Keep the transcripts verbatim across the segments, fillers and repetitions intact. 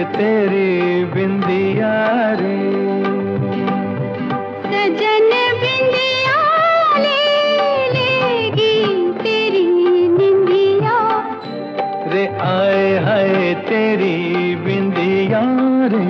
तेरी बिंदिया रे। सजन बिंदिया ले लेगी तेरी निंदिया रे। आए हाय तेरी बिंदिया रे।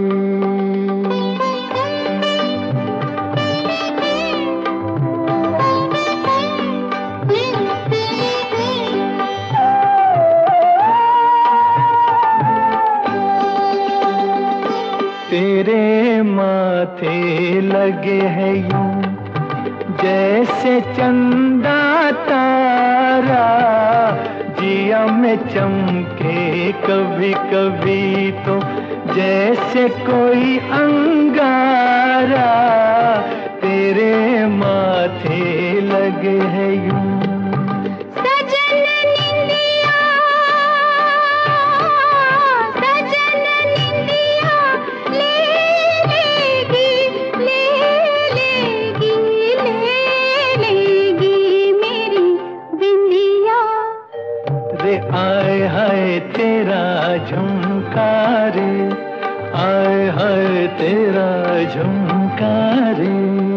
तेरे माथे लगे हैं यूं जैसे चंदा तारा, जिया में चमके कभी कभी तो जैसे कोई अंगारा। तेरे माथे लगे हैं यूं रे। आए हाय तेरा झुमका रे। आए हाय तेरा झुमका रे।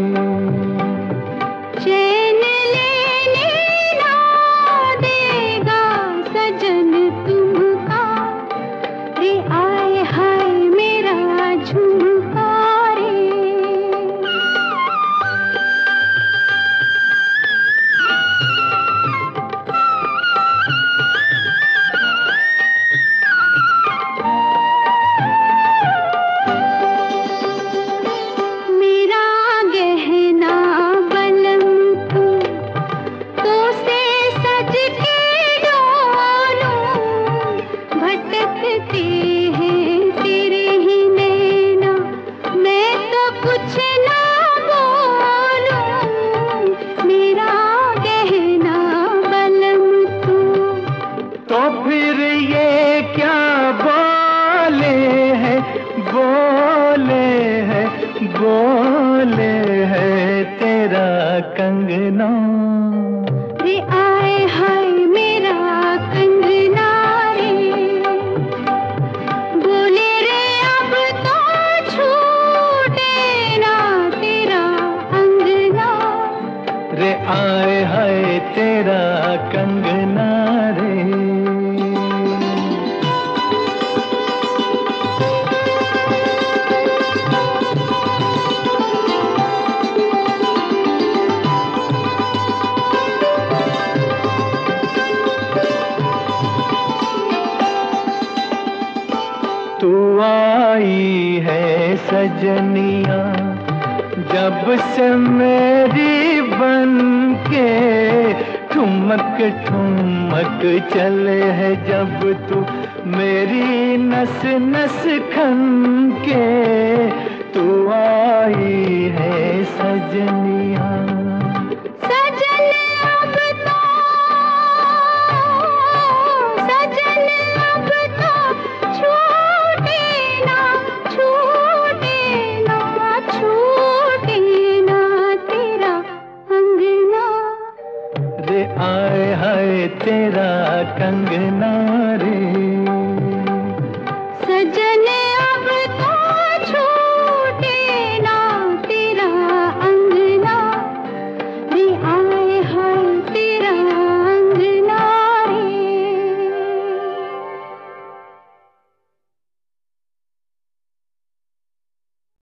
चैन लेने ना देगा सजन तुमका रे। आए हाय मेरा झुमका रे। तो फिर ये क्या बोले हैं, बोले हैं, बोले हैं तेरा कंगना रे। आए हाय मेरा कंगना रे। बोले रे अब तो छूटे ना तेरा अंगना रे। आए हाय तेरा कंगना रे। तू आई है सजनिया जब से मेरी बन के, ठुमक ठुमक चले है जब तू मेरी नस नस खन के। तू आई है सजनिया। सजन अब तो सजन अब तो छूटे ना छूटे ना छूटे ना तेरा अंगना रे। आए हाय तेरा कंगना रे। सजन